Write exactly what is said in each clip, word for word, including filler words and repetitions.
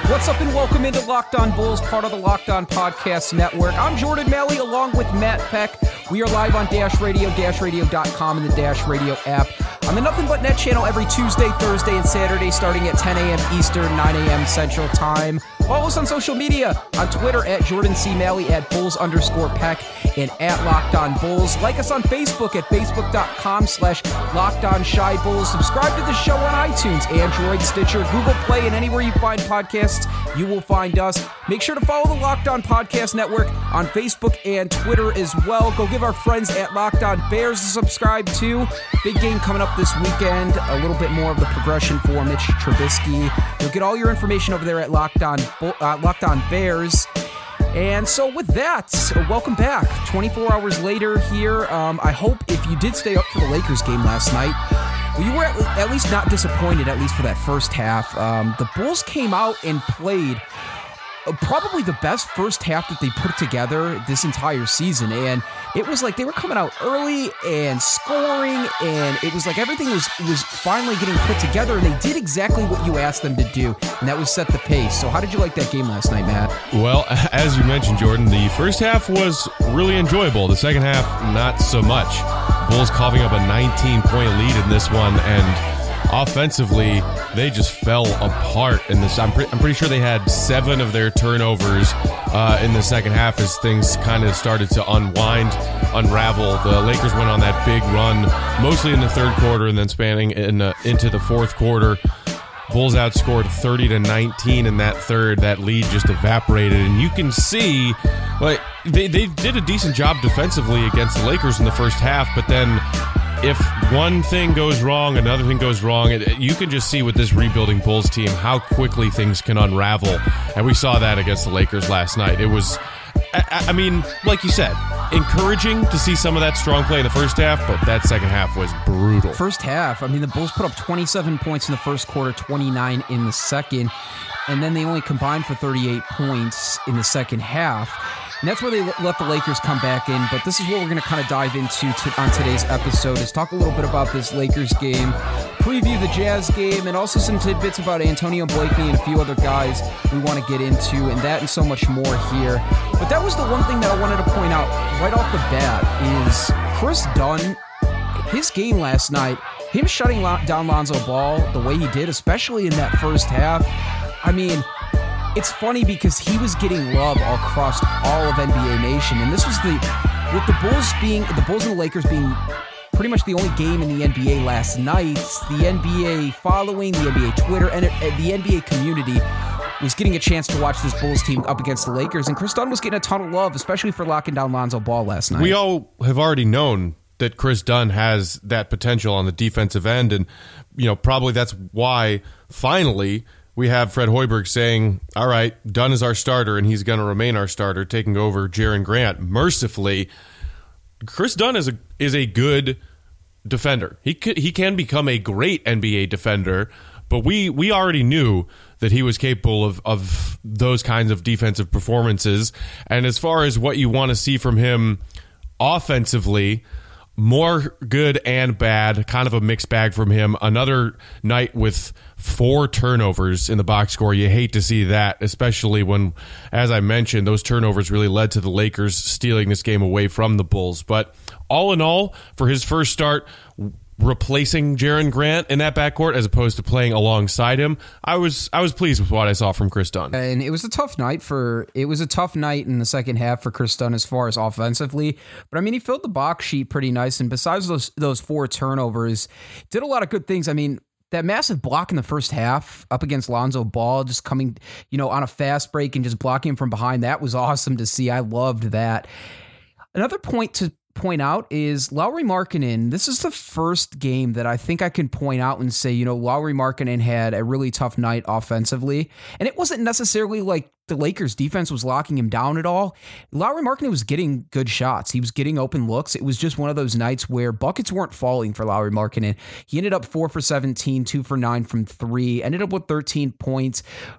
What's up and welcome into Locked On Bulls, part of the Locked On Podcast Network. I'm Jordan Malley along with Matt Peck. We are live on Dash Radio, dash radio dot com, and the Dash Radio app. On the Nothing But Net channel every Tuesday, Thursday, and Saturday starting at ten a.m. Eastern, nine a.m. Central Time. Follow us on social media, on Twitter at Jordan C. Malley, at Bulls underscore Peck, and at Locked On Bulls. Like us on Facebook at facebook.com slash Locked On Shy Bulls. Subscribe to the show on iTunes, Android, Stitcher, Google Play, and anywhere you find podcasts, you will find us. Make sure to follow the Locked On Podcast Network on Facebook and Twitter as well. Go give our friends at Locked On Bears a subscribe too. Big game coming up this weekend. A little bit more of the progression for Mitch Trubisky. You'll get all your information over there at Locked On, uh, Locked On Bears. And so with that, welcome back. twenty-four hours later here. Um, I hope if you did stay up for the Lakers game last night, well, you were at, at least not disappointed, at least for that first half. Um, the Bulls came out and played probably the best first half that they put together this entire season, and it was like they were coming out early and scoring, and it was like everything was was finally getting put together, and they did exactly what you asked them to do, and that was set the pace. So how did you like that game last night, Matt? Well, as you mentioned, Jordan, the first half was really enjoyable. The second half, not so much. Bulls coughing up a nineteen-point lead in this one, and offensively, they just fell apart in this. I'm, pre- I'm pretty sure they had seven of their turnovers uh, in the second half as things kind of started to unwind, unravel. The Lakers went on that big run, mostly in the third quarter and then spanning in, uh, into the fourth quarter. Bulls outscored thirty to nineteen in that third. That lead just evaporated, and you can see, like, they, they did a decent job defensively against the Lakers in the first half, but then if one thing goes wrong, another thing goes wrong, it, you can just see with this rebuilding Bulls team how quickly things can unravel. And we saw that against the Lakers last night. It was, I, I mean, like you said, encouraging to see some of that strong play in the first half, but that second half was brutal. First half, I mean, the Bulls put up twenty-seven points in the first quarter, twenty-nine in the second, and then they only combined for thirty-eight points in the second half. And that's where they let the Lakers come back in. But this is what we're going to kind of dive into to, on today's episode, is talk a little bit about this Lakers game, preview the Jazz game, and also some tidbits about Antonio Blakeney and a few other guys we want to get into, and that and so much more here. But that was the one thing that I wanted to point out right off the bat is Chris Dunn, his game last night, him shutting down Lonzo Ball the way he did, especially in that first half. I mean, it's funny because he was getting love across all of N B A Nation, and this was the, with the Bulls being, the Bulls and the Lakers being pretty much the only game in the N B A last night, the N B A following, the N B A Twitter, and the N B A community was getting a chance to watch this Bulls team up against the Lakers, and Chris Dunn was getting a ton of love, especially for locking down Lonzo Ball last night. We all have already known that Chris Dunn has that potential on the defensive end, and you know probably that's why finally we have Fred Hoiberg saying, all right, Dunn is our starter, and he's going to remain our starter, taking over Jaren Grant. Mercifully, Chris Dunn is a is a good defender. He could, he can become a great N B A defender, but we we already knew that he was capable of, of those kinds of defensive performances. And as far as what you want to see from him offensively, more good and bad, kind of a mixed bag from him. Another night with four turnovers in the box score. You hate to see that, especially when, as I mentioned, those turnovers really led to the Lakers stealing this game away from the Bulls. But all in all, for his first start, replacing Jaren Grant in that backcourt as opposed to playing alongside him, I was I was pleased with what I saw from Chris Dunn. And it was a tough night for it was a tough night in the second half for Chris Dunn as far as offensively. But I mean, he filled the box sheet pretty nice, and besides those those four turnovers, did a lot of good things. I mean, that massive block in the first half up against Lonzo Ball, just coming, you know, on a fast break and just blocking him from behind, that was awesome to see. I loved that. Another point to point out is Lauri Markkanen. This is the first game that I think I can point out and say, you know, Lauri Markkanen had a really tough night offensively. And it wasn't necessarily like the Lakers defense was locking him down at all. Lauri Markkanen was getting good shots. He was getting open looks. It was just one of those nights where buckets weren't falling for Lauri Markkanen. He ended up four for seventeen, two for nine from three, ended up with thirteen points. But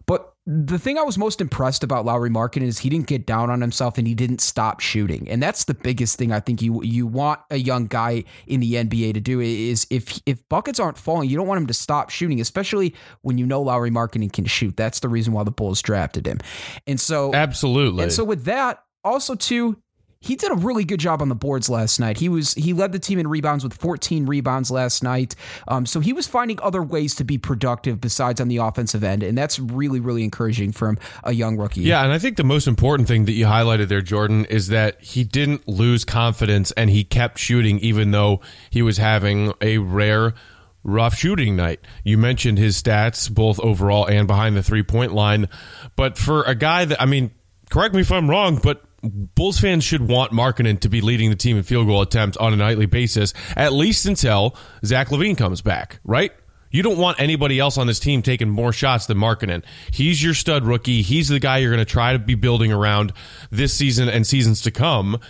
the thing I was most impressed about Lauri Markkanen is he didn't get down on himself and he didn't stop shooting. And that's the biggest thing I think you you want a young guy in the N B A to do is if if buckets aren't falling, you don't want him to stop shooting, especially when you know Lauri Markkanen can shoot. That's the reason why the Bulls drafted him. And so Absolutely. And so with that, also too, he did a really good job on the boards last night. He was he led the team in rebounds with fourteen rebounds last night. Um, so he was finding other ways to be productive besides on the offensive end, and that's really, really encouraging from a young rookie. Yeah, and I think the most important thing that you highlighted there, Jordan, is that he didn't lose confidence and he kept shooting even though he was having a rare, rough shooting night. You mentioned his stats, both overall and behind the three-point line. But for a guy that, I mean, correct me if I'm wrong, but Bulls fans should want Markkanen to be leading the team in field goal attempts on a nightly basis, at least until Zach LaVine comes back, right? You don't want anybody else on this team taking more shots than Markkanen. He's your stud rookie. He's the guy you're going to try to be building around this season and seasons to come.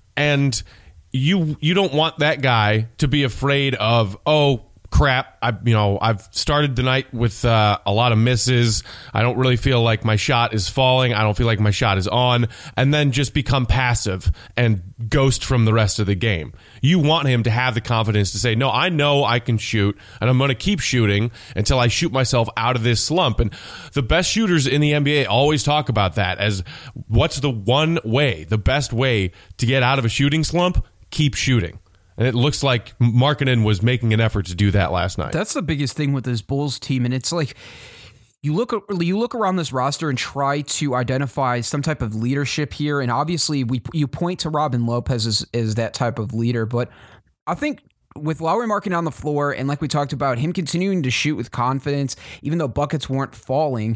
And you you don't want that guy to be afraid of, oh, crap, I you know I've started the night with uh, a lot of misses. I don't really feel like my shot is falling. I don't feel like my shot is on, and then just become passive and ghost from the rest of the game. You want him to have the confidence to say, no, I know I can shoot, and I'm going to keep shooting until I shoot myself out of this slump. And the best shooters in the N B A always talk about that as what's the one way, the best way to get out of a shooting slump? Keep shooting. And it looks like Markkanen was making an effort to do that last night. That's the biggest thing with this Bulls team. And it's like you look you look around this roster and try to identify some type of leadership here. And obviously, we you point to Robin Lopez as, as that type of leader. But I think with Lauri Markkanen on the floor and like we talked about, him continuing to shoot with confidence, even though buckets weren't falling,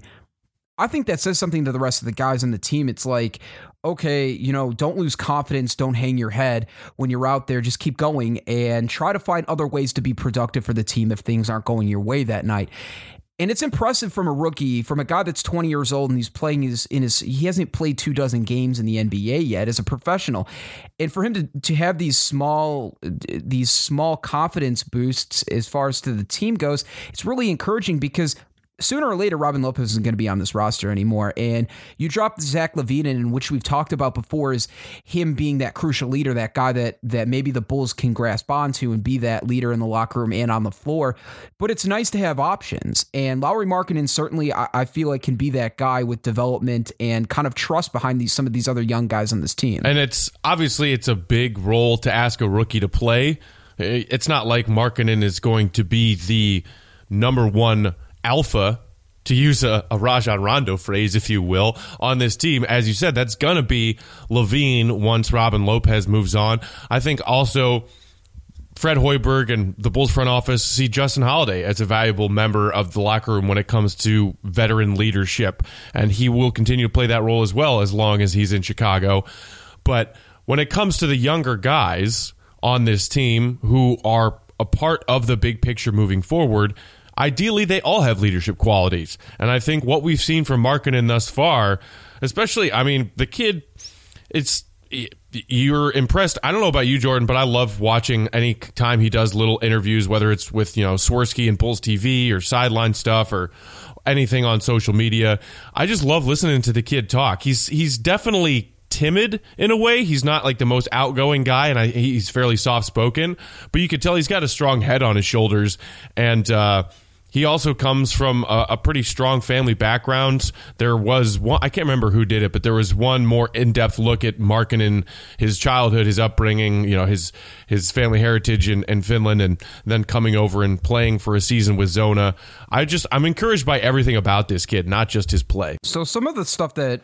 I think that says something to the rest of the guys on the team. It's like, okay, you know, don't lose confidence. Don't hang your head when you're out there. Just keep going and try to find other ways to be productive for the team if things aren't going your way that night. And it's impressive from a rookie, from a guy that's twenty years old and he's playing his in his he hasn't played two dozen games in the N B A yet as a professional. And for him to to have these small these small confidence boosts as far as to the team goes, it's really encouraging because sooner or later, Robin Lopez isn't going to be on this roster anymore. And you drop Zach LaVine in, which we've talked about before, is him being that crucial leader, that guy that that maybe the Bulls can grasp onto and be that leader in the locker room and on the floor. But it's nice to have options. And Lauri Markkanen certainly, I, I feel like, can be that guy with development and kind of trust behind these some of these other young guys on this team. And it's obviously it's a big role to ask a rookie to play. It's not like Markkanen is going to be the number one alpha, to use a, a Rajon Rondo phrase, if you will, on this team. As you said, that's going to be LaVine once Robin Lopez moves on. I think also Fred Hoiberg and the Bulls front office see Justin Holiday as a valuable member of the locker room when it comes to veteran leadership, and he will continue to play that role as well as long as he's in Chicago. But when it comes to the younger guys on this team who are a part of the big picture moving forward, ideally, they all have leadership qualities. And I think what we've seen from Markkanen thus far, especially, I mean, the kid, it's you're impressed. I don't know about you, Jordan, but I love watching any time he does little interviews, whether it's with, you know, Swirsky and Bulls T V or sideline stuff or anything on social media. I just love listening to the kid talk. He's he's definitely timid in a way. He's not like the most outgoing guy, and I, he's fairly soft-spoken, but you could tell he's got a strong head on his shoulders, and uh, he also comes from a, a pretty strong family background. There was one, I can't remember who did it, but there was one more in-depth look at Markkanen, his childhood, his upbringing, you know, his his family heritage in, in Finland, and then coming over and playing for a season with Zona. I just, I'm encouraged by everything about this kid, not just his play. So some of the stuff that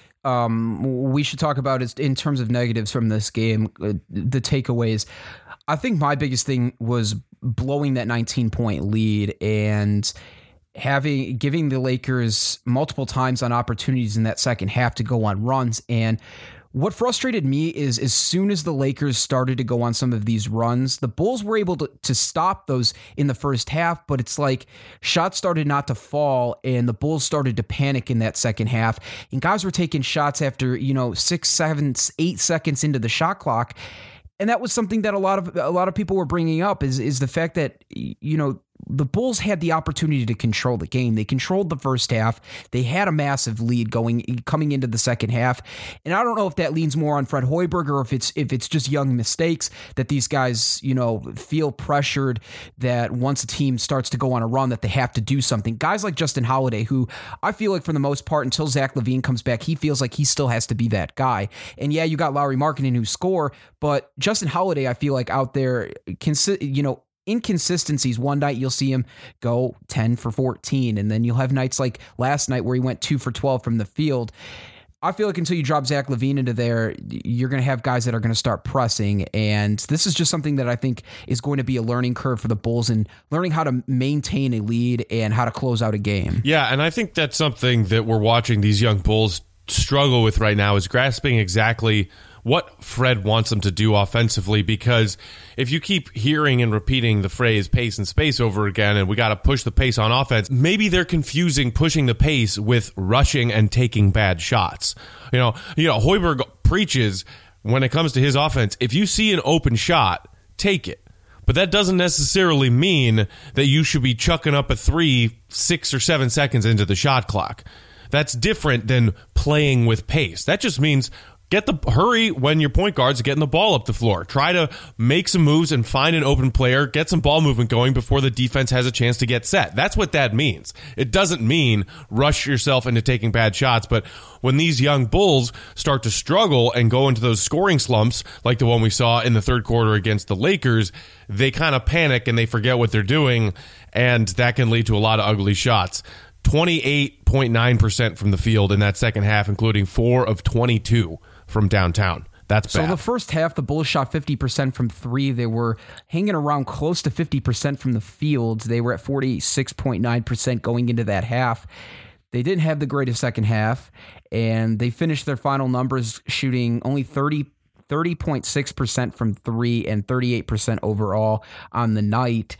Um, we should talk about is in terms of negatives from this game, uh, the takeaways. I think my biggest thing was blowing that nineteen point lead and having giving the Lakers multiple times on opportunities in that second half to go on runs. And what frustrated me is as soon as the Lakers started to go on some of these runs, the Bulls were able to, to stop those in the first half, but it's like shots started not to fall and the Bulls started to panic in that second half. And guys were taking shots after, you know, six, seven, eight seconds into the shot clock. And that was something that a lot of a lot of people were bringing up is, is the fact that, you know, the Bulls had the opportunity to control the game. They controlled the first half. They had a massive lead going coming into the second half. And I don't know if that leans more on Fred Hoiberg or if it's if it's just young mistakes that these guys, you know, feel pressured that once a team starts to go on a run that they have to do something. Guys like Justin Holiday, who I feel like for the most part, until Zach LaVine comes back, he feels like he still has to be that guy. And yeah, you got Lauri Markkanen who score, but Justin Holiday, I feel like out there, consi- you know, inconsistencies. One night you'll see him go ten for fourteen, and then you'll have nights like last night where he went two for twelve from the field. I feel like until you drop Zach LaVine into there, you're going to have guys that are going to start pressing, and this is just something that I think is going to be a learning curve for the Bulls and learning how to maintain a lead and how to close out a game. Yeah, and I think that's something that we're watching these young Bulls struggle with right now, is grasping exactly what Fred wants them to do offensively, because if you keep hearing and repeating the phrase pace and space over again, and we got to push the pace on offense, maybe they're confusing pushing the pace with rushing and taking bad shots. You know, you know, Hoiberg preaches when it comes to his offense, if you see an open shot, take it. But that doesn't necessarily mean that you should be chucking up a three, six or seven seconds into the shot clock. That's different than playing with pace. That just means get the hurry when your point guards are getting the ball up the floor. Try to make some moves and find an open player, get some ball movement going before the defense has a chance to get set. That's what that means. It doesn't mean rush yourself into taking bad shots, but when these young Bulls start to struggle and go into those scoring slumps, like the one we saw in the third quarter against the Lakers, they kind of panic and they forget what they're doing, and that can lead to a lot of ugly shots. twenty-eight point nine percent from the field in that second half, including four of twenty-two from downtown. That's bad. So the first half, the Bulls shot fifty percent from three. They were hanging around close to fifty percent from the field. They were at forty-six point nine percent going into that half. They didn't have the greatest second half, and they finished their final numbers shooting only thirty point six percent from three and thirty-eight percent overall on the night.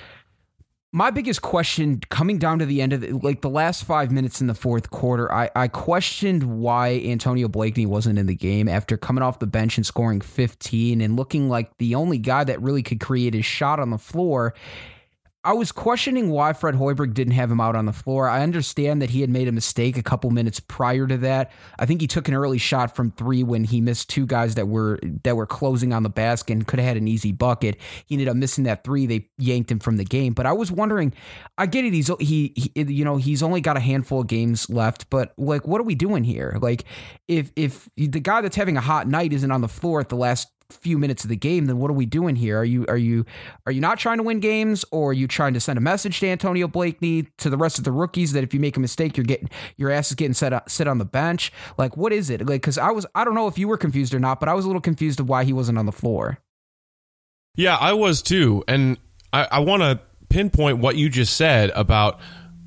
My biggest question coming down to the end of the, like the last five minutes in the fourth quarter, I, I questioned why Antonio Blakeney wasn't in the game after coming off the bench and scoring fifteen and looking like the only guy that really could create his shot on the floor. I was questioning why Fred Hoiberg didn't have him out on the floor. I understand that he had made a mistake a couple minutes prior to that. I think he took an early shot from three when he missed two guys that were that were closing on the basket and could have had an easy bucket. He ended up missing that three. They yanked him from the game. But I was wondering, I get it. He's he, he you know he's only got a handful of games left. But like, what are we doing here? Like, if if the guy that's having a hot night isn't on the floor at the last few minutes of the game, then what are we doing here? Are you are you are you not trying to win games, or are you trying to send a message to Antonio Blakeney, to the rest of the rookies, that if you make a mistake, you're getting your ass is getting set up, sit on the bench? Like, what is it? Like, because I was I don't know if you were confused or not, but I was a little confused of why he wasn't on the floor. Yeah, I was too, and I, I want to pinpoint what you just said about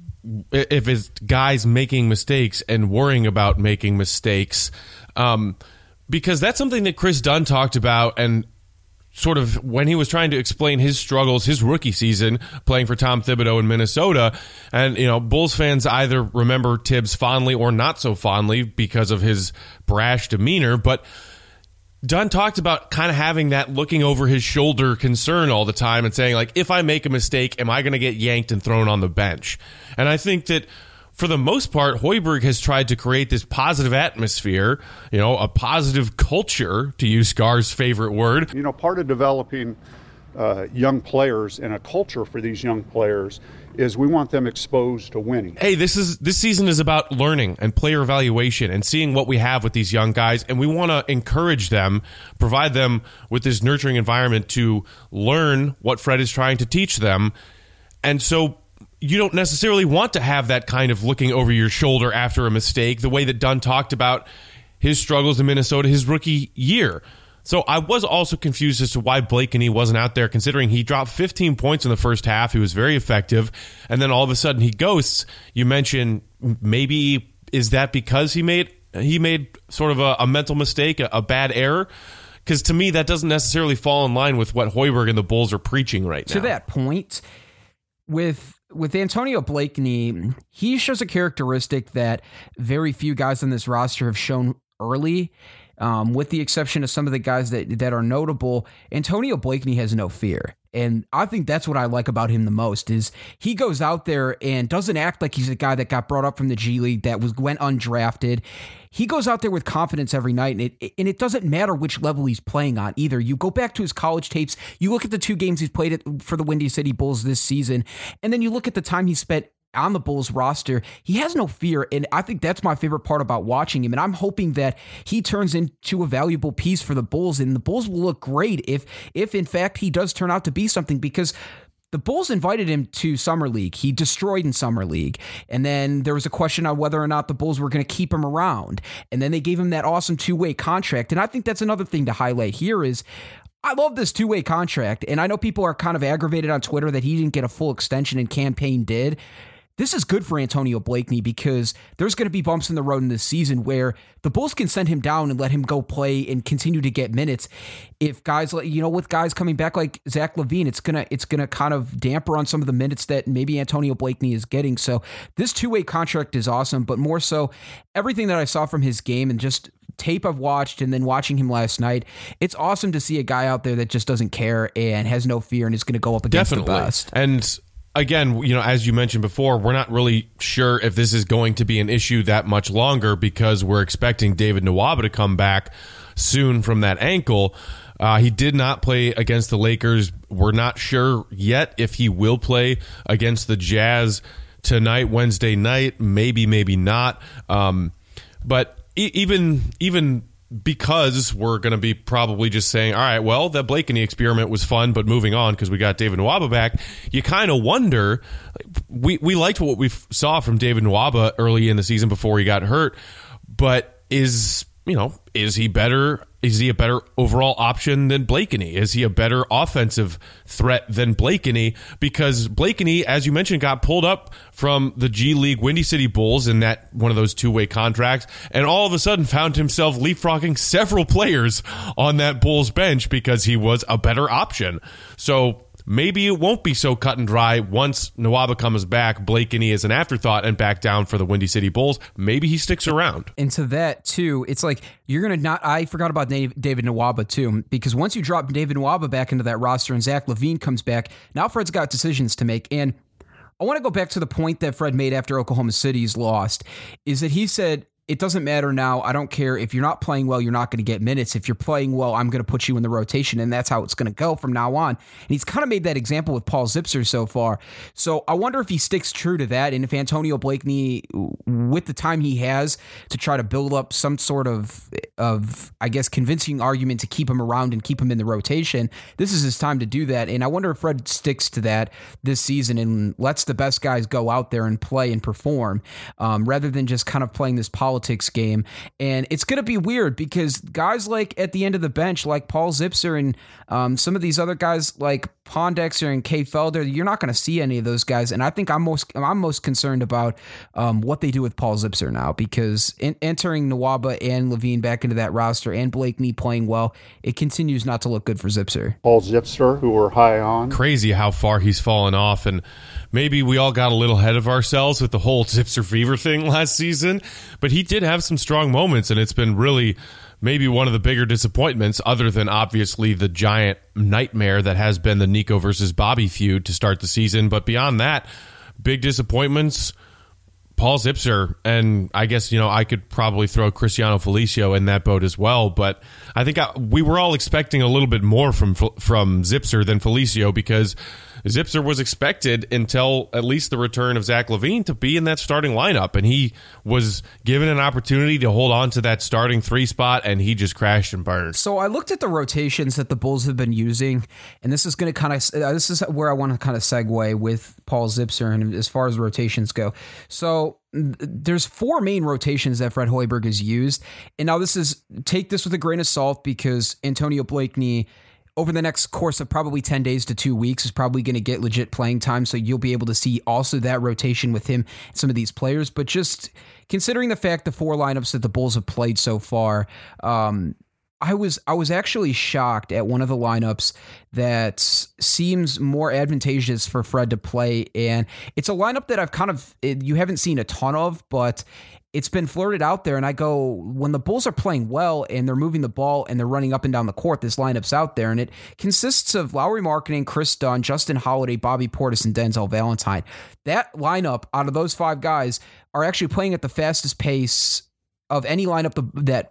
if it's guys making mistakes and worrying about making mistakes. Um, Because that's something that Chris Dunn talked about, and sort of when he was trying to explain his struggles, his rookie season, playing for Tom Thibodeau in Minnesota. And, you know, Bulls fans either remember Tibbs fondly or not so fondly because of his brash demeanor. But Dunn talked about kind of having that looking over his shoulder concern all the time and saying, like, if I make a mistake, am I going to get yanked and thrown on the bench? And I think that for the most part, Hoiberg has tried to create this positive atmosphere, you know, a positive culture, to use Scar's favorite word. You know, part of developing uh, young players and a culture for these young players is we want them exposed to winning. Hey, this is this season is about learning and player evaluation and seeing what we have with these young guys, and we want to encourage them, provide them with this nurturing environment to learn what Fred is trying to teach them. And so you don't necessarily want to have that kind of looking over your shoulder after a mistake, the way that Dunn talked about his struggles in Minnesota his rookie year. So I was also confused as to why Blakeney wasn't out there, considering he dropped fifteen points in the first half. He was very effective. And then all of a sudden he ghosts. You mentioned maybe is that because he made he made sort of a, a mental mistake, a, a bad error? Because to me, that doesn't necessarily fall in line with what Hoiberg and the Bulls are preaching right now. To that point, with With Antonio Blakeney, he shows a characteristic that very few guys on this roster have shown early, um, with the exception of some of the guys that, that are notable. Antonio Blakeney has no fear. And I think that's what I like about him the most is he goes out there and doesn't act like he's a guy that got brought up from the G League that was went undrafted. He goes out there with confidence every night, and it and it doesn't matter which level he's playing on either. You go back to his college tapes, you look at the two games he's played at, for the Windy City Bulls this season, and then you look at the time he spent on the Bulls roster. He has no fear, and I think that's my favorite part about watching him, and I'm hoping that he turns into a valuable piece for the Bulls, and the Bulls will look great if, if in fact, he does turn out to be something, because the Bulls invited him to Summer League. He destroyed in Summer League. And then there was a question on whether or not the Bulls were going to keep him around. And then they gave him that awesome two-way contract. And I think that's another thing to highlight here is I love this two-way contract. And I know people are kind of aggravated on Twitter that he didn't get a full extension and Cam Payne did. This is good for Antonio Blakeney because there's going to be bumps in the road in this season where the Bulls can send him down and let him go play and continue to get minutes. If guys like, you know, with guys coming back like Zach LaVine, it's going to, it's going to kind of damper on some of the minutes that maybe Antonio Blakeney is getting. So this two-way contract is awesome, but more so everything that I saw from his game and just tape I've watched and then watching him last night, it's awesome to see a guy out there that just doesn't care and has no fear and is going to go up against Definitely. the best. And again, you know, as you mentioned before, we're not really sure if this is going to be an issue that much longer because we're expecting David Nwaba to come back soon from that ankle. Uh, he did not play against the Lakers. We're not sure yet if he will play against the Jazz tonight, Wednesday night. Maybe, maybe not. Um, but e- even even. Because we're going to be probably just saying, all right, well, the Blakeney experiment was fun, but moving on because we got David Nwaba back, you kind of wonder, we, we liked what we saw from David Nwaba early in the season before he got hurt, but is, you know, is he better? Is he a better overall option than Blakeney? Is he a better offensive threat than Blakeney? Because Blakeney, as you mentioned, got pulled up from the G League Windy City Bulls in that one of those two-way contracts, and all of a sudden found himself leapfrogging several players on that Bulls bench because he was a better option. So maybe it won't be so cut and dry once Nwaba comes back. Blakeney is an afterthought and back down for the Windy City Bulls. Maybe he sticks around. And to that, too, it's like you're going to not... I forgot about David Nwaba, too, because once you drop David Nwaba back into that roster and Zach LaVine comes back, now Fred's got decisions to make. And I want to go back to the point that Fred made after Oklahoma City's lost, is that he said, it doesn't matter now. I don't care. If you're not playing well, you're not going to get minutes. If you're playing well, I'm going to put you in the rotation, and that's how it's going to go from now on. And he's kind of made that example with Paul Zipser so far. So I wonder if he sticks true to that, and if Antonio Blakeney, with the time he has to try to build up some sort of, of I guess, convincing argument to keep him around and keep him in the rotation, this is his time to do that. And I wonder if Fred sticks to that this season and lets the best guys go out there and play and perform, um, rather than just kind of playing this politics game. And it's going to be weird because guys like at the end of the bench, like Paul Zipser and um, some of these other guys like Pondexter and Kay Felder, you're not going to see any of those guys. And I think I'm most I'm most concerned about um, what they do with Paul Zipser now, because in, entering Nwaba and LaVine back into that roster and Blakeney playing well, it continues not to look good for Zipser. Paul Zipser, who we're high on. Crazy how far he's fallen off, and maybe we all got a little ahead of ourselves with the whole Zipser fever thing last season, but he did have some strong moments, and it's been really maybe one of the bigger disappointments, other than obviously the giant nightmare that has been the Nico versus Bobby feud to start the season. But beyond that, big disappointments, Paul Zipser, and I guess, you know, I could probably throw Cristiano Felicio in that boat as well, but I think I, we were all expecting a little bit more from from Zipser than Felicio, because Zipser was expected, until at least the return of Zach LaVine, to be in that starting lineup, and he was given an opportunity to hold on to that starting three spot, and he just crashed and burned. So I looked at the rotations that the Bulls have been using, and this is going to kind of uh, this is where I want to kind of segue with Paul Zipser and as far as rotations go. So there's four main rotations that Fred Hoiberg has used, and now this is, take this with a grain of salt, because Antonio Blakeney, over the next course of probably ten days to two weeks, is probably going to get legit playing time. So you'll be able to see also that rotation with him and some of these players. But just considering the fact the four lineups that the Bulls have played so far, um, I was I was actually shocked at one of the lineups that seems more advantageous for Fred to play, and it's a lineup that I've kind of you haven't seen a ton of, but it's been flirted out there, and I go, when the Bulls are playing well and they're moving the ball and they're running up and down the court, this lineup's out there, and it consists of Lauri Markkanen, Chris Dunn, Justin Holiday, Bobby Portis, and Denzel Valentine. That lineup, out of those five guys, are actually playing at the fastest pace of any lineup that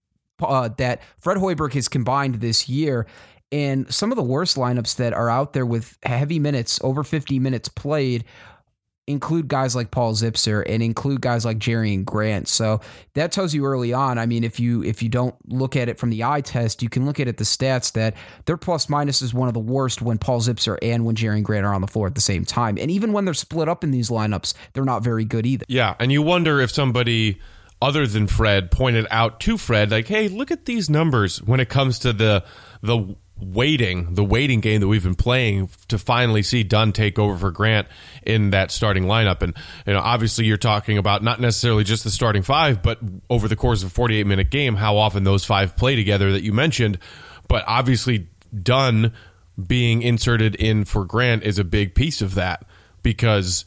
uh, that Fred Hoiberg has combined this year. And some of the worst lineups that are out there with heavy minutes, over fifty minutes played, include guys like Paul Zipser and include guys like Jerian Grant. So that tells you early on. I mean, if you if you don't look at it from the eye test, you can look at it the stats that their plus minus is one of the worst when Paul Zipser and when Jerian Grant are on the floor at the same time. And even when they're split up in these lineups, they're not very good either. Yeah, and you wonder if somebody other than Fred pointed out to Fred, like, hey, look at these numbers when it comes to the the waiting, the waiting game that we've been playing to finally see Dunn take over for Grant in that starting lineup. And, you know, obviously you're talking about not necessarily just the starting five, but over the course of a forty-eight minute game, how often those five play together that you mentioned. But obviously Dunn being inserted in for Grant is a big piece of that, because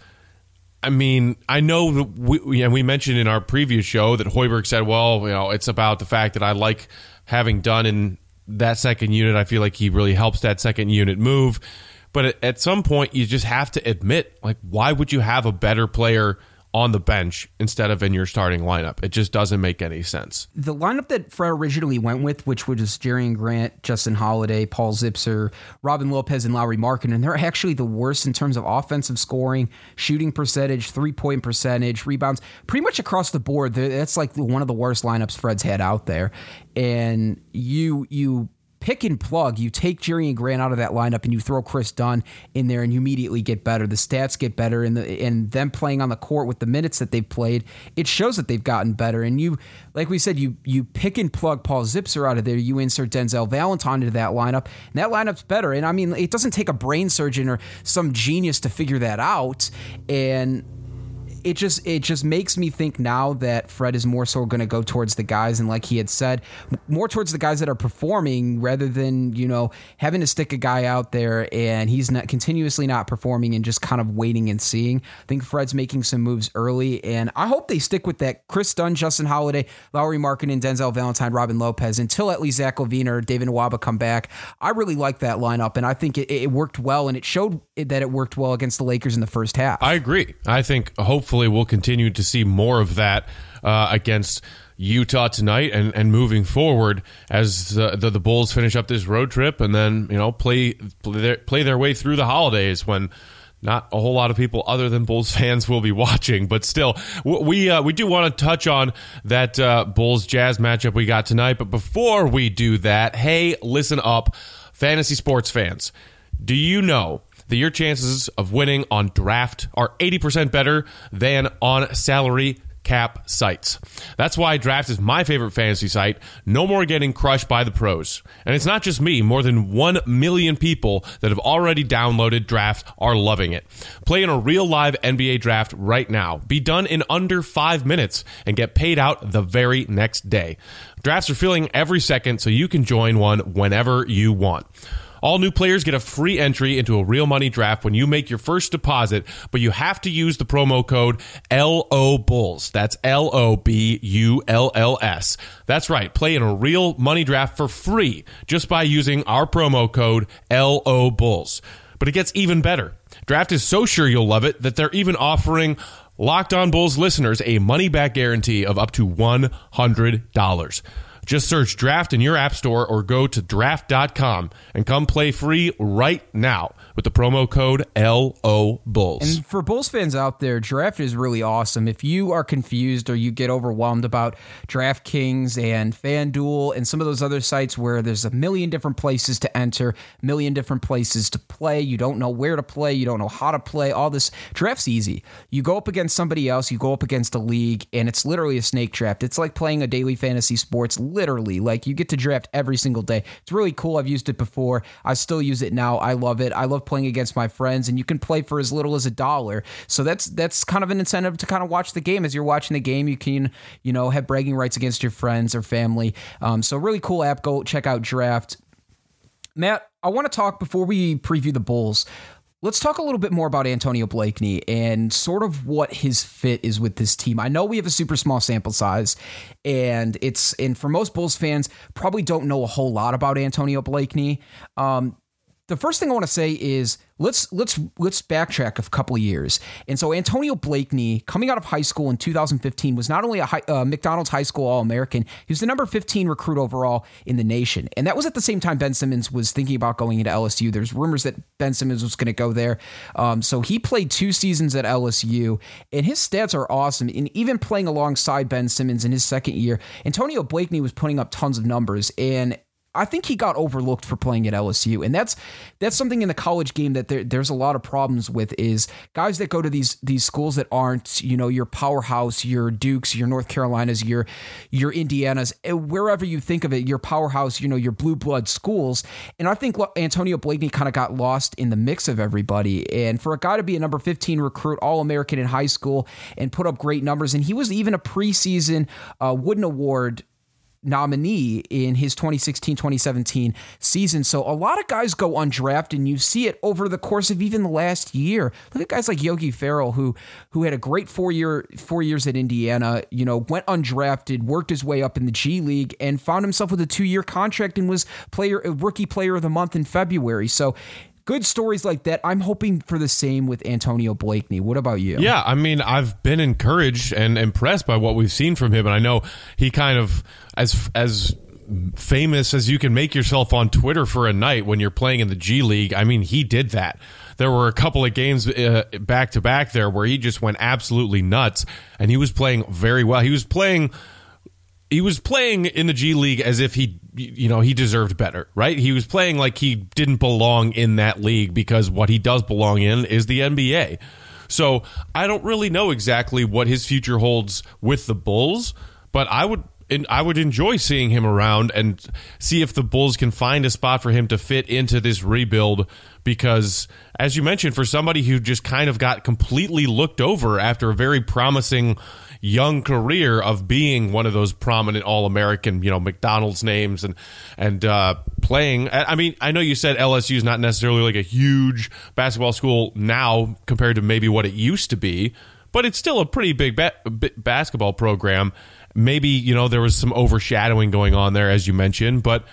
I mean, I know that we, and we mentioned in our previous show that Hoiberg said, well, you know, it's about the fact that I like having Dunn in that second unit. I feel like he really helps that second unit move. But at some point, you just have to admit, like, why would you have a better player on the bench instead of in your starting lineup? It just doesn't make any sense. The lineup that Fred originally went with, which was Jerian Grant, Justin Holiday, Paul Zipser, Robin Lopez, and Lauri Markkanen, they're actually the worst in terms of offensive scoring, shooting percentage, three-point percentage, rebounds, pretty much across the board. That's like one of the worst lineups Fred's had out there. And you you pick and plug. You take Jerian Grant out of that lineup and you throw Chris Dunn in there, and you immediately get better. The stats get better, and the and them playing on the court with the minutes that they've played, it shows that they've gotten better. And you, like we said, you you pick and plug Paul Zipser out of there. You insert Denzel Valentine into that lineup, and that lineup's better. And I mean, it doesn't take a brain surgeon or some genius to figure that out. And It just it just makes me think now that Fred is more so going to go towards the guys, and like he had said, more towards the guys that are performing rather than, you know, having to stick a guy out there and he's not continuously not performing and just kind of waiting and seeing. I think Fred's making some moves early, and I hope they stick with that. Chris Dunn, Justin Holiday, Lauri Markkanen, Denzel Valentine, Robin Lopez, until at least Zach LaVine or David Nwaba come back. I really like that lineup, and I think it, it worked well, and it showed that it worked well against the Lakers in the first half. I agree. I think hopefully Hopefully we'll continue to see more of that uh, against Utah tonight and, and moving forward as the, the the Bulls finish up this road trip and then, you know, play play their, play their way through the holidays when not a whole lot of people other than Bulls fans will be watching. But still, we uh, we do want to touch on that uh, Bulls Jazz matchup we got tonight. But before we do that, hey, listen up, fantasy sports fans. Do you know that your chances of winning on draft are eighty percent better than on salary cap sites? That's why Draft is my favorite fantasy site. No more getting crushed by the pros. And it's not just me. More than one million people that have already downloaded Draft are loving it. Play in a real live N B A draft right now. Be done in under five minutes and get paid out the very next day. Drafts are filling every second, so you can join one whenever you want. All new players get a free entry into a real money draft when you make your first deposit, but you have to use the promo code L O Bulls. That's L O B U L L S. That's right. Play in a real money draft for free just by using our promo code L O Bulls. But it gets even better. Draft is so sure you'll love it that they're even offering Locked On Bulls listeners a money-back guarantee of up to one hundred dollars. Just search Draft in your app store or go to draft dot com and come play free right now with the promo code L O Bulls. And for Bulls fans out there, Draft is really awesome. If you are confused or you get overwhelmed about DraftKings and FanDuel and some of those other sites where there's a million different places to enter, a million different places to play, you don't know where to play, you don't know how to play, all this, Draft's easy. You go up against somebody else, you go up against a league, and it's literally a snake draft. It's like playing a daily fantasy sports. Literally, like you get to draft every single day. It's really cool. I've used it before. I still use it now. I love it. I love love playing against my friends, and you can play for as little as a dollar. So that's that's kind of an incentive to kind of watch the game. As you're watching the game, you can, you know, have bragging rights against your friends or family. Um, so really cool app. Go check out Draft. Matt, I want to talk before we preview the Bulls. Let's talk a little bit more about Antonio Blakeney and sort of what his fit is with this team. I know we have a super small sample size, and it's and for most Bulls fans, probably don't know a whole lot about Antonio Blakeney. Um, the first thing I want to say is let's let's let's backtrack a couple of years. And so Antonio Blakeney, coming out of high school in two thousand fifteen, was not only a high, uh, McDonald's High School All-American, he was the number fifteen recruit overall in the nation. And that was at the same time Ben Simmons was thinking about going into L S U. There's rumors that Ben Simmons was going to go there. Um, so he played two seasons at L S U, and his stats are awesome. And even playing alongside Ben Simmons in his second year, Antonio Blakeney was putting up tons of numbers. And I think he got overlooked for playing at L S U, and that's that's something in the college game that there, there's a lot of problems with. Is guys that go to these these schools that aren't, you know, your powerhouse, your Dukes, your North Carolinas, your your Indianas, wherever you think of it, your powerhouse, you know, your blue blood schools. And I think Antonio Blakeney kind of got lost in the mix of everybody. And for a guy to be a number fifteen recruit, All-American in high school, and put up great numbers, and he was even a preseason uh, Wooden Award nominee in his twenty sixteen twenty seventeen season. So a lot of guys go undrafted, and you see it over the course of even the last year. Look at guys like Yogi Ferrell, who who had a great four year four years at Indiana, you know, went undrafted, worked his way up in the G League, and found himself with a two year contract and was player rookie player of the month in February. So good stories like that. I'm hoping for the same with Antonio Blakeney. What about you? Yeah, I mean, I've been encouraged and impressed by what we've seen from him, and I know he kind of, as as famous as you can make yourself on Twitter for a night when you're playing in the G League, I mean, he did that. There were a couple of games uh, back-to-back there where he just went absolutely nuts, and he was playing very well. He was playing... He was playing in the G League as if he, you know, he deserved better, right? He was playing like he didn't belong in that league because what he does belong in is the N B A. So I don't really know exactly what his future holds with the Bulls, but I would I would enjoy seeing him around and see if the Bulls can find a spot for him to fit into this rebuild because, as you mentioned, for somebody who just kind of got completely looked over after a very promising young career of being one of those prominent All-American, you know, McDonald's names and and uh, playing. I mean, I know you said L S U is not necessarily like a huge basketball school now compared to maybe what it used to be, but it's still a pretty big ba- basketball program. Maybe, you know, there was some overshadowing going on there, as you mentioned, but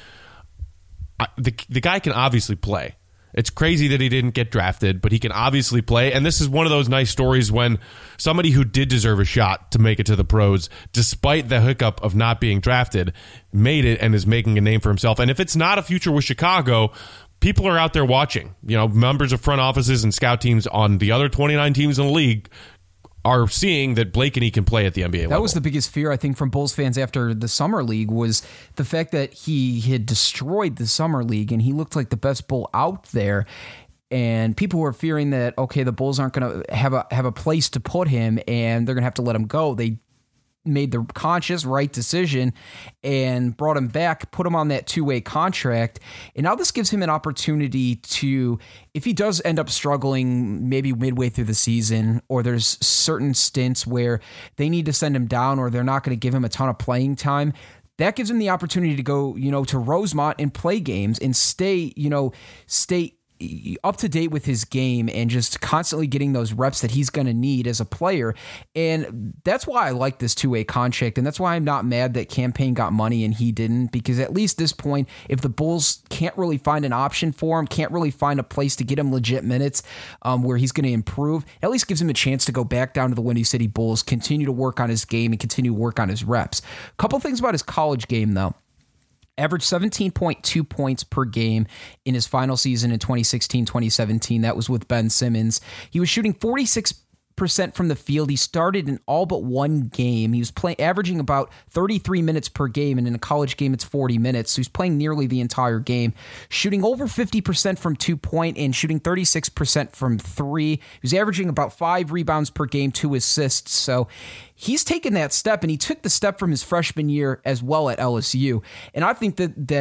I, the the guy can obviously play. It's crazy that he didn't get drafted, but he can obviously play. And this is one of those nice stories when somebody who did deserve a shot to make it to the pros, despite the hiccup of not being drafted, made it and is making a name for himself. And if it's not a future with Chicago, people are out there watching. You know, members of front offices and scout teams on the other twenty-nine teams in the league are seeing that Blakeney can play at the N B A level. That was the biggest fear, I think, from Bulls fans after the Summer League was the fact that he had destroyed the Summer League and he looked like the best Bull out there. And people were fearing that, okay, the Bulls aren't going to have a have a place to put him and they're going to have to let him go. They made the conscious right decision and brought him back, put him on that two-way contract. And now this gives him an opportunity to, if he does end up struggling maybe midway through the season, or there's certain stints where they need to send him down or they're not going to give him a ton of playing time, that gives him the opportunity to go, you know, to Rosemont and play games and stay, you know, stay up to date with his game and just constantly getting those reps that he's going to need as a player. And that's why I like this two-way contract. And that's why I'm not mad that Cam Payne got money and he didn't, because at least this point, if the Bulls can't really find an option for him, can't really find a place to get him legit minutes um, where he's going to improve, it at least gives him a chance to go back down to the Windy City Bulls, continue to work on his game and continue to work on his reps. A couple things about his college game, though. Averaged seventeen point two points per game in his final season in twenty sixteen twenty seventeen. That was with Ben Simmons. He was shooting forty-six percent from the field. He started in all but one game. He was playing, averaging about thirty-three minutes per game, and in a college game, it's forty minutes. So he's playing nearly the entire game, shooting over fifty percent from two-point and shooting thirty-six percent from three. He was averaging about five rebounds per game, two assists. So he's taken that step, and he took the step from his freshman year as well at L S U. And I think that that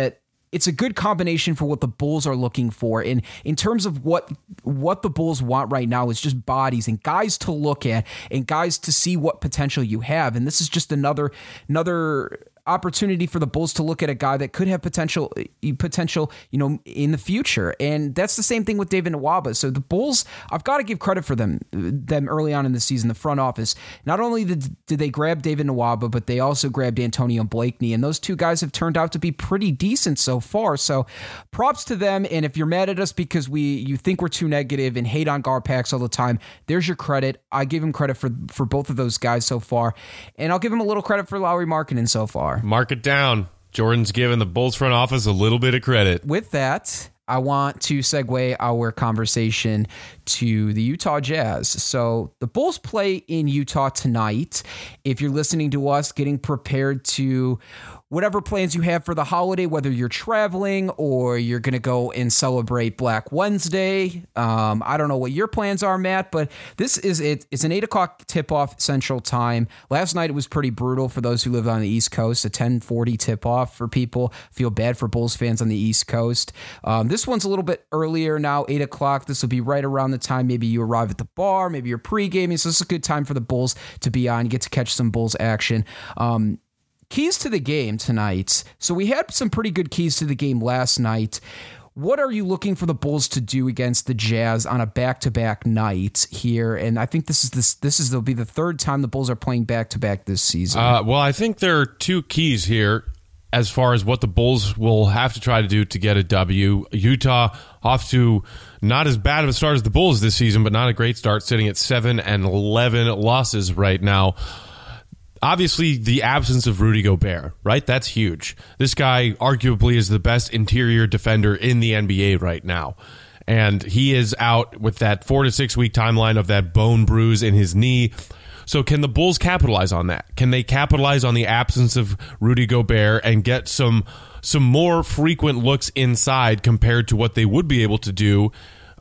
it's a good combination for what the Bulls are looking for. And in terms of what what the Bulls want right now is just bodies and guys to look at and guys to see what potential you have. And this is just another another opportunity for the Bulls to look at a guy that could have potential, potential, you know, in the future. And that's the same thing with David Nwaba. So the Bulls, I've got to give credit for them, them early on in the season, the front office. Not only did, did they grab David Nwaba, but they also grabbed Antonio Blakeney. And those two guys have turned out to be pretty decent so far. So props to them. And if you're mad at us because we, you think we're too negative and hate on Garpax all the time, there's your credit. I give him credit for, for both of those guys so far. And I'll give him a little credit for Lauri Markkanen so far. Mark it down. Jordan's giving the Bulls front office a little bit of credit. With that, I want to segue our conversation to the Utah Jazz. So the Bulls play in Utah tonight. If you're listening to us, getting prepared to whatever plans you have for the holiday, whether you're traveling or you're going to go and celebrate Black Wednesday. Um, I don't know what your plans are, Matt, but this is it. It's an eight o'clock tip-off Central Time. Last night it was pretty brutal for those who live on the East Coast, a ten forty tip-off for people. Feel bad for Bulls fans on the East Coast. Um, this one's a little bit earlier now, eight o'clock. This will be right around the time maybe you arrive at the bar, maybe you're pre-gaming, so this is a good time for the Bulls to be on. You get to catch some Bulls action. Um, Keys to the game tonight. So we had some pretty good keys to the game last night. What are you looking for the Bulls to do against the Jazz on a back-to-back night here? And I think this is this this is will be the third time the Bulls are playing back-to-back this season. Uh, well, I think there are two keys here as far as what the Bulls will have to try to do to get a W. Utah off to not as bad of a start as the Bulls this season, but not a great start, sitting at seven and eleven losses right now. Obviously, the absence of Rudy Gobert, right? That's huge. This guy arguably is the best interior defender in the N B A right now. And he is out with that four to six week timeline of that bone bruise in his knee. So can the Bulls capitalize on that? Can they capitalize on the absence of Rudy Gobert and get some some more frequent looks inside compared to what they would be able to do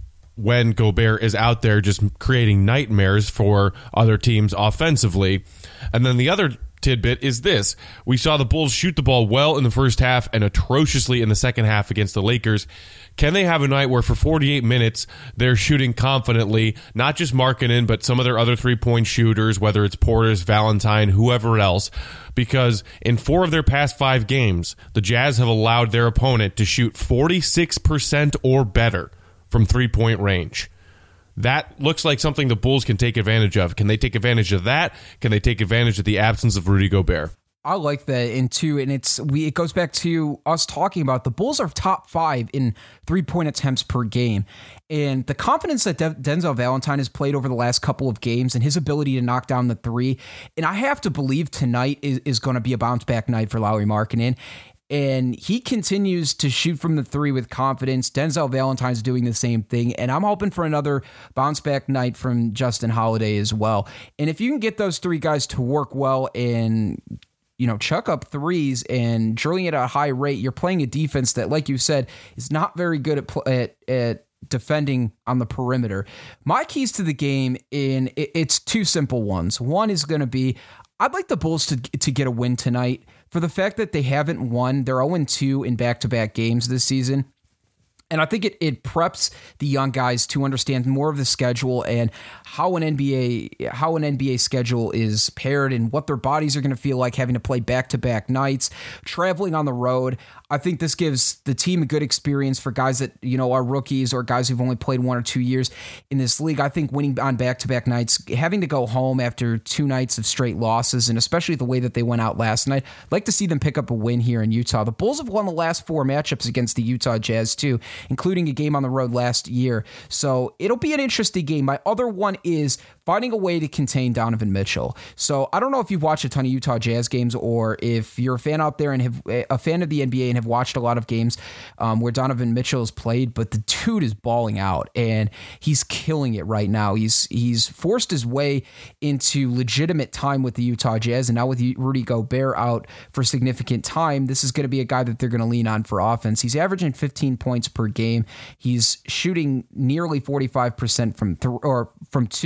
when Gobert is out there just creating nightmares for other teams offensively? And then the other tidbit is this. We saw the Bulls shoot the ball well in the first half and atrociously in the second half against the Lakers. Can they have a night where for forty-eight minutes they're shooting confidently, not just Markkanen, but some of their other three-point shooters, whether it's Portis, Valentine, whoever else? Because in four of their past five games, the Jazz have allowed their opponent to shoot forty-six percent or better from three-point range. That looks like something the Bulls can take advantage of. Can they take advantage of that? Can they take advantage of the absence of Rudy Gobert? I like that, and too, and it's we. It goes back to us talking about the Bulls are top five in three-point attempts per game, and the confidence that De- Denzel Valentine has played over the last couple of games, and his ability to knock down the three, and I have to believe tonight is, is going to be a bounce-back night for Lauri Markkanen. And he continues to shoot from the three with confidence. Denzel Valentine's doing the same thing. And I'm hoping for another bounce back night from Justin Holiday as well. And if you can get those three guys to work well and, you know, chuck up threes and drilling it at a high rate, you're playing a defense that, like you said, is not very good at, at, at defending on the perimeter. My keys to the game, in it's two simple ones. One is going to be, I'd like the Bulls to to get a win tonight. For the fact that they haven't won, they're oh and two in back-to-back games this season. And I think it, it preps the young guys to understand more of the schedule and how an N B A how an N B A schedule is paired and what their bodies are going to feel like having to play back-to-back nights, traveling on the road. I think this gives the team a good experience for guys that, you know, are rookies or guys who've only played one or two years in this league. I think winning on back-to-back nights, having to go home after two nights of straight losses, and especially the way that they went out last night, I'd like to see them pick up a win here in Utah. The Bulls have won the last four matchups against the Utah Jazz too, including a game on the road last year. So it'll be an interesting game. My other one is finding a way to contain Donovan Mitchell. So I don't know if you've watched a ton of Utah Jazz games or if you're a fan out there and have a fan of the N B A and have watched a lot of games um, where Donovan Mitchell has played, but the dude is balling out and he's killing it right now. He's he's forced his way into legitimate time with the Utah Jazz, and now with Rudy Gobert out for significant time, this is going to be a guy that they're going to lean on for offense. He's averaging fifteen points per game. He's shooting nearly forty-five percent from th- or from two.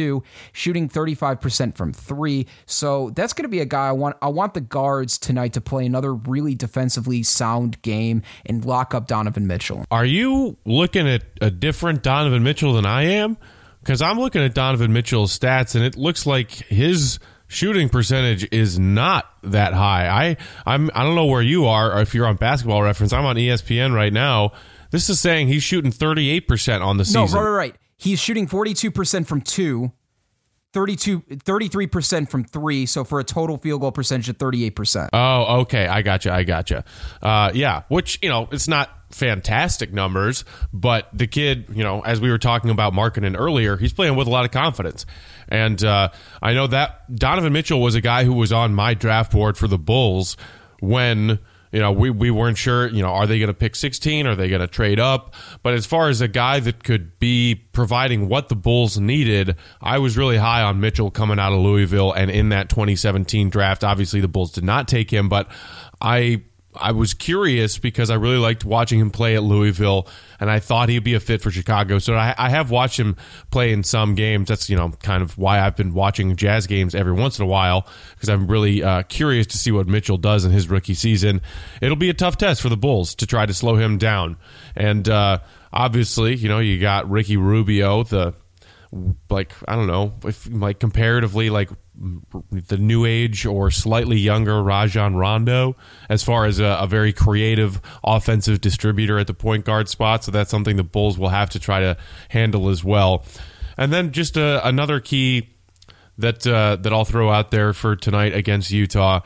shooting thirty-five percent from three. So that's going to be a guy I want. I want the guards tonight to play another really defensively sound game and lock up Donovan Mitchell. Are you looking at a different Donovan Mitchell than I am? Because I'm looking at Donovan Mitchell's stats, and it looks like his shooting percentage is not that high. I I'm I don't know where you are, or if you're on Basketball Reference. I'm on E S P N right now. This is saying he's shooting thirty-eight percent on the season. No, right, right, right. He's shooting forty-two percent from two, thirty-two, thirty-three percent from three, so for a total field goal percentage of thirty-eight percent. Oh, okay. I gotcha. I gotcha. Uh, yeah, which, you know, it's not fantastic numbers, but the kid, you know, as we were talking about Markkanen earlier, he's playing with a lot of confidence. And uh, I know that Donovan Mitchell was a guy who was on my draft board for the Bulls when, you know, we, we weren't sure, you know, are they going to pick sixteen? Are they going to trade up? But as far as a guy that could be providing what the Bulls needed, I was really high on Mitchell coming out of Louisville. And in that twenty seventeen draft, obviously the Bulls did not take him, but I I was curious because I really liked watching him play at Louisville, and I thought he'd be a fit for Chicago. So I, I have watched him play in some games. That's, you know, kind of why I've been watching Jazz games every once in a while, because I'm really uh, curious to see what Mitchell does in his rookie season. It'll be a tough test for the Bulls to try to slow him down. And uh, obviously, you know, you got Ricky Rubio, the like I don't know, if like comparatively like the new age or slightly younger Rajon Rondo as far as a, a very creative offensive distributor at the point guard spot. So that's something the Bulls will have to try to handle as well. And then just uh, another key that uh, that I'll throw out there for tonight against Utah: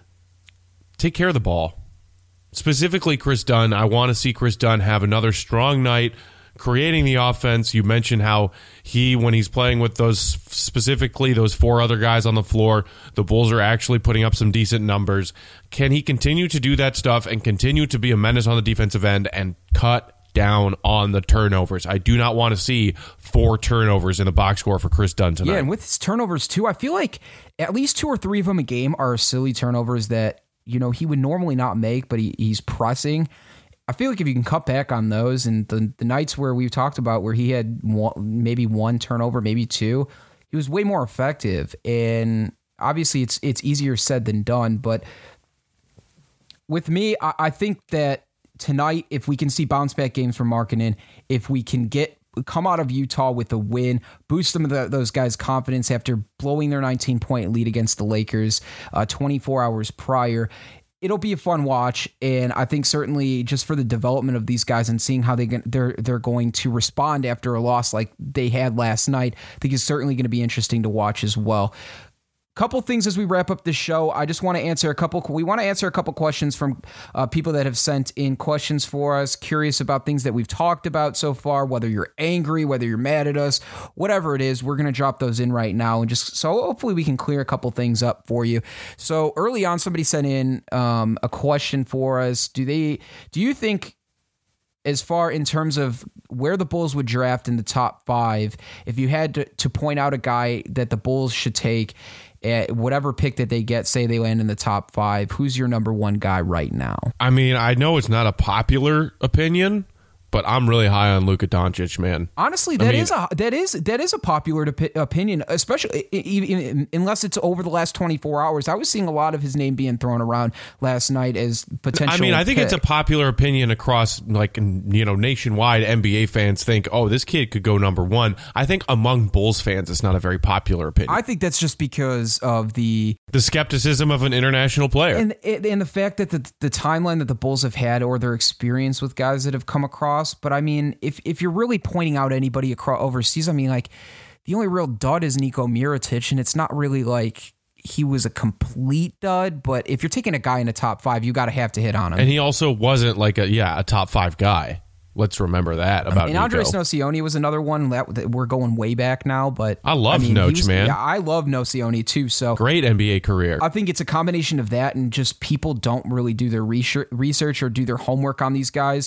take care of the ball. Specifically, Chris Dunn. I want to see Chris Dunn have another strong night creating the offense. You mentioned how he, when he's playing with those, specifically those four other guys on the floor, the Bulls are actually putting up some decent numbers. Can he continue to do that stuff and continue to be a menace on the defensive end and cut down on the turnovers? I do not want to see four turnovers in the box score for Chris Dunn tonight. Yeah, and with his turnovers too, I feel like at least two or three of them a game are silly turnovers that, you know, he would normally not make, but he, he's pressing. I feel like if you can cut back on those, and the, the nights where we've talked about where he had one, maybe one turnover, maybe two, he was way more effective. And obviously it's it's easier said than done. But with me, I, I think that tonight, if we can see bounce back games from Markkanen, if we can get come out of Utah with a win, boost some of the, those guys' confidence after blowing their nineteen-point lead against the Lakers uh, twenty-four hours prior, it'll be a fun watch, and I think certainly just for the development of these guys and seeing how they they're they're going to respond after a loss like they had last night, I think it's certainly going to be interesting to watch as well. Couple things as we wrap up this show. I just want to answer a couple. We want to answer a couple questions from uh, people that have sent in questions for us. Curious about things that we've talked about so far. Whether you're angry, whether you're mad at us, whatever it is, we're going to drop those in right now, and just so hopefully we can clear a couple things up for you. So early on, somebody sent in um, a question for us. Do they? Do you think, as far in terms of where the Bulls would draft in the top five, if you had to, to point out a guy that the Bulls should take at whatever pick that they get, say they land in the top five, who's your number one guy right now? I mean, I know it's not a popular opinion, but I'm really high on Luka Doncic, man. Honestly, that I mean, is a that is that is a popular op- opinion, especially even unless it's over the last twenty-four hours. I was seeing a lot of his name being thrown around last night as potential. I mean, I think pick. It's a popular opinion across, like, you know, nationwide. N B A fans think, oh, this kid could go number one. I think among Bulls fans, it's not a very popular opinion. I think that's just because of the the skepticism of an international player, and and the fact that the the timeline that the Bulls have had or their experience with guys that have come across. But I mean, if if you're really pointing out anybody across overseas, I mean, like, the only real dud is Niko Mirotic, and it's not really like he was a complete dud. But if you're taking a guy in the top five, you got to have to hit on him. And he also wasn't like a yeah a top five guy. Let's remember that about and Nico. Andres Nocioni was another one that, that we're going way back now. But I love I mean, Noch, was, man. Yeah, I love Nocioni too. So great N B A career. I think it's a combination of that and just people don't really do their research or do their homework on these guys.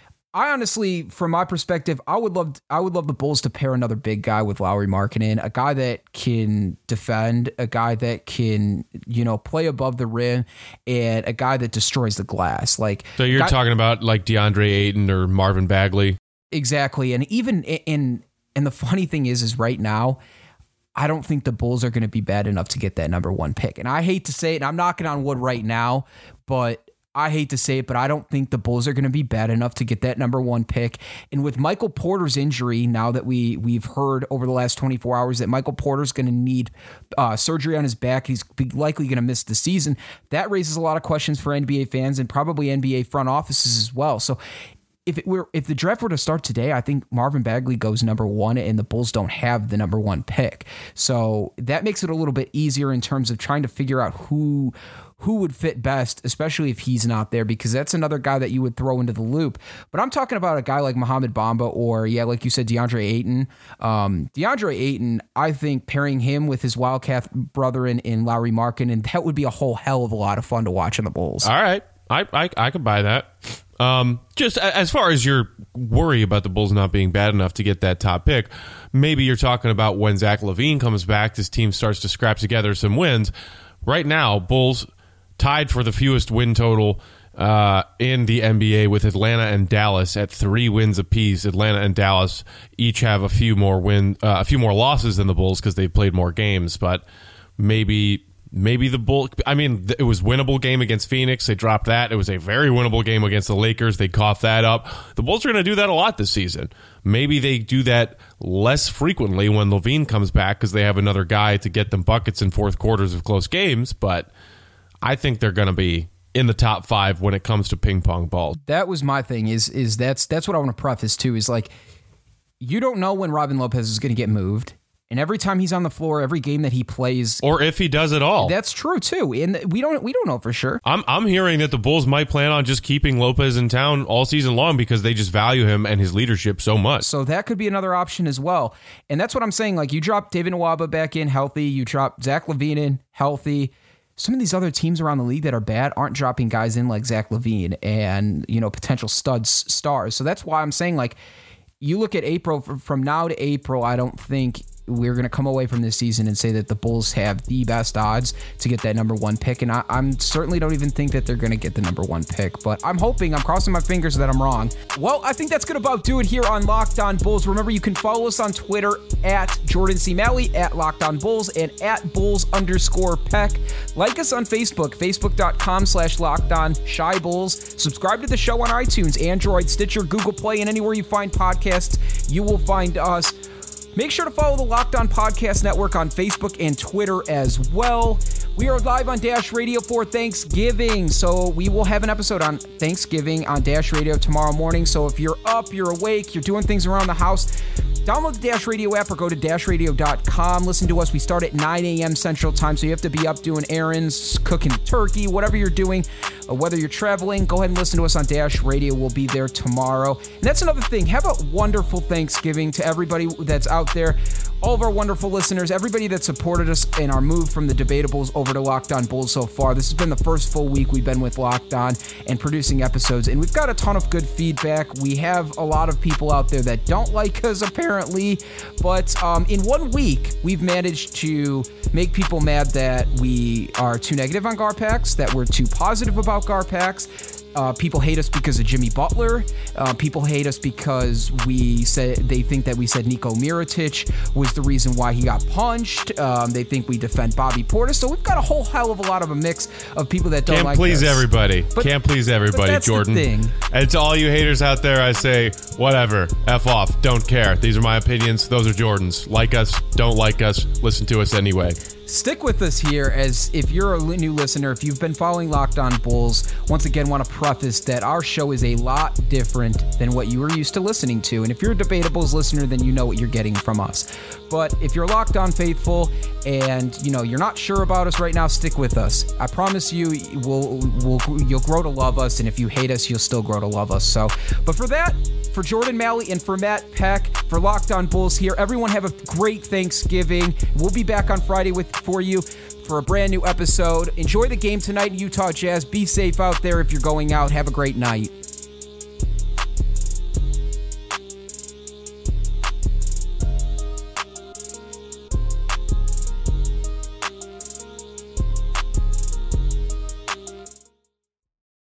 I honestly, from my perspective, I would love I would love the Bulls to pair another big guy with Lauri Markkanen, a guy that can defend, a guy that can, you know, play above the rim, and a guy that destroys the glass. Like, so you're guy, talking about like DeAndre Ayton or Marvin Bagley? Exactly. And even in and the funny thing is, is right now, I don't think the Bulls are going to be bad enough to get that number one pick. And I hate to say it, and I'm knocking on wood right now, but I hate to say it, but I don't think the Bulls are going to be bad enough to get that number one pick. And with Michael Porter's injury, now that we, we've heard over the last twenty-four hours that Michael Porter's going to need uh, surgery on his back, he's likely going to miss the season. That raises a lot of questions for N B A fans and probably N B A front offices as well. So if it were, if the draft were to start today, I think Marvin Bagley goes number one and the Bulls don't have the number one pick. So that makes it a little bit easier in terms of trying to figure out who who would fit best, especially if he's not there, because that's another guy that you would throw into the loop. But I'm talking about a guy like Mohamed Bamba or, yeah, like you said, DeAndre Ayton. Um, DeAndre Ayton, I think pairing him with his Wildcat brother in, in Lauri Markkanen, that would be a whole hell of a lot of fun to watch in the Bulls. All right. I, I, I could buy that. Um, just as far as your worry about the Bulls not being bad enough to get that top pick, maybe you're talking about when Zach LaVine comes back, this team starts to scrap together some wins. Right now, Bulls tied for the fewest win total uh, in the N B A with Atlanta and Dallas at three wins apiece. Atlanta and Dallas each have a few more win, uh, a few more losses than the Bulls because they played more games. But maybe, maybe the Bulls. I mean, it was winnable game against Phoenix. They dropped that. It was a very winnable game against the Lakers. They coughed that up. The Bulls are going to do that a lot this season. Maybe they do that less frequently when LaVine comes back because they have another guy to get them buckets in fourth quarters of close games. But I think they're going to be in the top five when it comes to ping pong balls. That was my thing. Is is that's that's what I want to preface too. Is like, you don't know when Robin Lopez is going to get moved, and every time he's on the floor, every game that he plays, or if he does at all, that's true too. And we don't we don't know for sure. I'm I'm hearing that the Bulls might plan on just keeping Lopez in town all season long because they just value him and his leadership so much. So that could be another option as well. And that's what I'm saying. Like, you drop David Nwaba back in healthy, you drop Zach LaVine in healthy. Some of these other teams around the league that are bad aren't dropping guys in like Zach LaVine and, you know, potential studs, stars. So that's why I'm saying, like, you look at April, from now to April, I don't think we're going to come away from this season and say that the Bulls have the best odds to get that number one pick. And I I'm certainly don't even think that they're going to get the number one pick, but I'm hoping, I'm crossing my fingers that I'm wrong. Well, I think that's going to about do it here on Locked On Bulls. Remember, you can follow us on Twitter at Jordan C. Malley, at Locked On Bulls, and at Bulls underscore Peck. Like us on Facebook, facebook.com slash Locked On Shy Bulls. Subscribe to the show on iTunes, Android, Stitcher, Google Play, and anywhere you find podcasts, you will find us. Make sure to follow the Locked On Podcast Network on Facebook and Twitter as well. We are live on Dash Radio for Thanksgiving, so we will have an episode on Thanksgiving on Dash Radio tomorrow morning. So if you're up, you're awake, you're doing things around the house, download the Dash Radio app or go to dash radio dot com. Listen to us. We start at nine a.m. Central Time, so you have to be up doing errands, cooking turkey, whatever you're doing, uh, whether you're traveling, go ahead and listen to us on Dash Radio. We'll be there tomorrow. And that's another thing. Have a wonderful Thanksgiving to everybody that's out there. All of our wonderful listeners, everybody that supported us in our move from the Debatables over to Locked On Bulls so far. This has been the first full week we've been with Locked On and producing episodes, and we've got a ton of good feedback. We have a lot of people out there that don't like us, apparently, but um, in one week, we've managed to make people mad that we are too negative on Garpax, that we're too positive about Garpax. Uh, people hate us because of Jimmy Butler. Uh, people hate us because we said they think that we said Niko Mirotic was the reason why he got punched. Um, they think we defend Bobby Portis. So we've got a whole hell of a lot of a mix of people that don't Can't like us. please everybody. But, Can't please everybody, but that's Jordan. The thing. And to all you haters out there, I say, whatever. F off. Don't care. These are my opinions. Those are Jordan's. Like us. Don't like us. Listen to us anyway. Stick with us here, as if you're a new listener, if you've been following Locked On Bulls, once again want to preface that our show is a lot different than what you were used to listening to. And if you're a Debatables listener, then you know what you're getting from us. But if you're Locked On faithful and you know you're not sure about us right now, stick with us. I promise you, we'll, we'll you'll grow to love us, and if you hate us, you'll still grow to love us. So, but for that, for Jordan Malley and for Matt Peck, for Locked On Bulls here, everyone have a great Thanksgiving. We'll be back on Friday with for you for a brand new episode. Enjoy the game tonight in Utah Jazz. Be safe out there if you're going out. Have a great night.